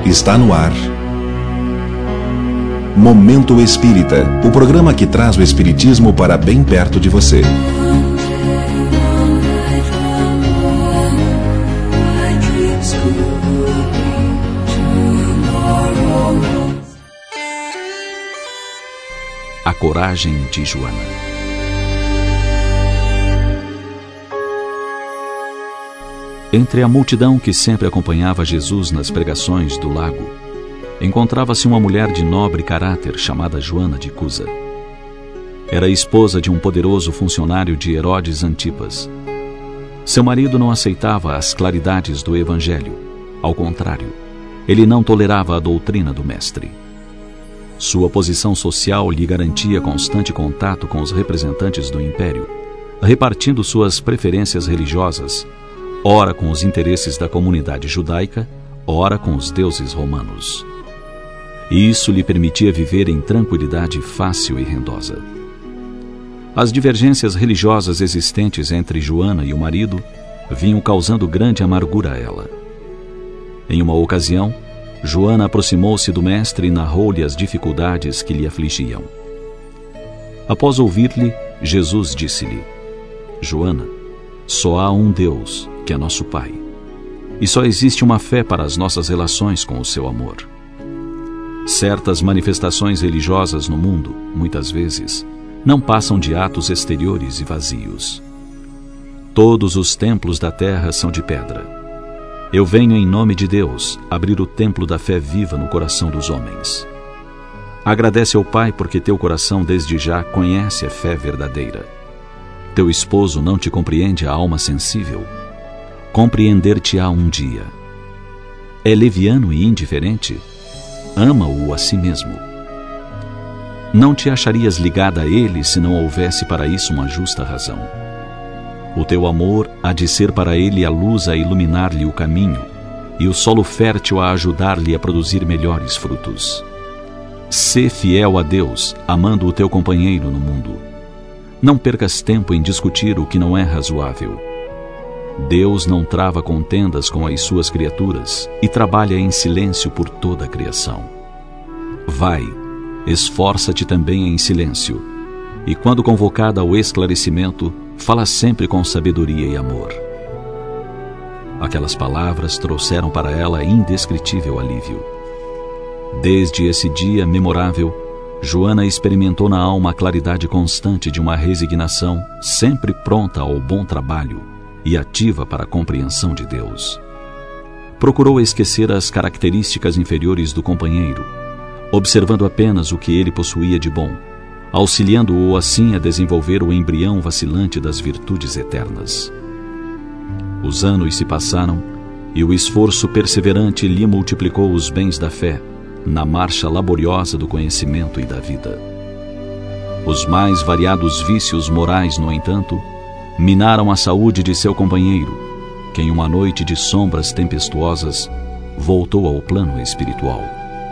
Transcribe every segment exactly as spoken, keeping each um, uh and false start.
Está no ar Momento Espírita, o programa que traz o Espiritismo para bem perto de você. A coragem de Joana. Entre a multidão que sempre acompanhava Jesus nas pregações do lago, encontrava-se uma mulher de nobre caráter chamada Joana de Cusa. Era esposa de um poderoso funcionário de Herodes Antipas. Seu marido não aceitava as claridades do Evangelho. Ao contrário, ele não tolerava a doutrina do Mestre. Sua posição social lhe garantia constante contato com os representantes do Império, repartindo suas preferências religiosas, ora com os interesses da comunidade judaica, ora com os deuses romanos. E isso lhe permitia viver em tranquilidade fácil e rendosa. As divergências religiosas existentes entre Joana e o marido vinham causando grande amargura a ela. Em uma ocasião, Joana aproximou-se do mestre e narrou-lhe as dificuldades que lhe afligiam. Após ouvir-lhe, Jesus disse-lhe: Joana, só há um Deus, que é nosso Pai, e só existe uma fé para as nossas relações com o seu amor. Certas manifestações religiosas no mundo, muitas vezes, não passam de atos exteriores e vazios. Todos os templos da terra são de pedra. Eu venho em nome de Deus abrir o templo da fé viva no coração dos homens. Agradece ao Pai porque teu coração desde já conhece a fé verdadeira. Teu esposo não te compreende a alma sensível. Compreender-te-á um dia. É leviano e indiferente? Ama-o a si mesmo. Não te acharias ligada a ele se não houvesse para isso uma justa razão. O teu amor há de ser para ele a luz a iluminar-lhe o caminho e o solo fértil a ajudar-lhe a produzir melhores frutos. Sê fiel a Deus, amando o teu companheiro no mundo. Não percas tempo em discutir o que não é razoável. Deus não trava contendas com as suas criaturas e trabalha em silêncio por toda a criação. Vai, esforça-te também em silêncio, e quando convocada ao esclarecimento, fala sempre com sabedoria e amor. Aquelas palavras trouxeram para ela indescritível alívio. Desde esse dia memorável, Joana experimentou na alma a claridade constante de uma resignação sempre pronta ao bom trabalho e ativa para a compreensão de Deus. Procurou esquecer as características inferiores do companheiro, observando apenas o que ele possuía de bom, auxiliando-o assim a desenvolver o embrião vacilante das virtudes eternas. Os anos se passaram e o esforço perseverante lhe multiplicou os bens da fé na marcha laboriosa do conhecimento e da vida. Os mais variados vícios morais, no entanto, minaram a saúde de seu companheiro, que em uma noite de sombras tempestuosas voltou ao plano espiritual.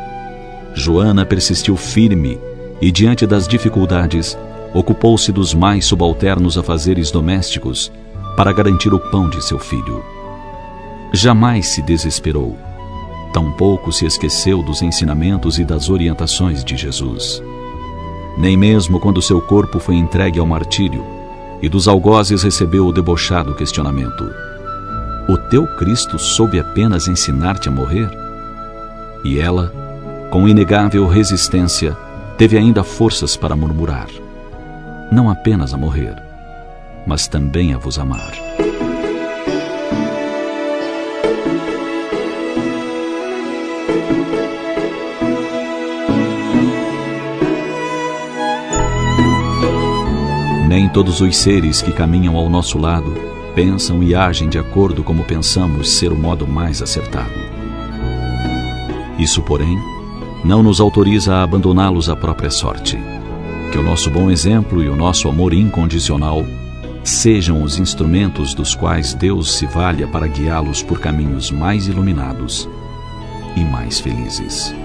Joana persistiu firme e, diante das dificuldades, ocupou-se dos mais subalternos afazeres domésticos para garantir o pão de seu filho. Jamais se desesperou, tampouco se esqueceu dos ensinamentos e das orientações de Jesus. Nem mesmo quando seu corpo foi entregue ao martírio e dos algozes recebeu o debochado questionamento: o teu Cristo soube apenas ensinar-te a morrer? E ela, com inegável resistência, teve ainda forças para murmurar: não apenas a morrer, mas também a vos amar. Nem todos os seres que caminham ao nosso lado pensam e agem de acordo como pensamos ser o modo mais acertado. Isso, porém, não nos autoriza a abandoná-los à própria sorte. Que o nosso bom exemplo e o nosso amor incondicional sejam os instrumentos dos quais Deus se valha para guiá-los por caminhos mais iluminados e mais felizes.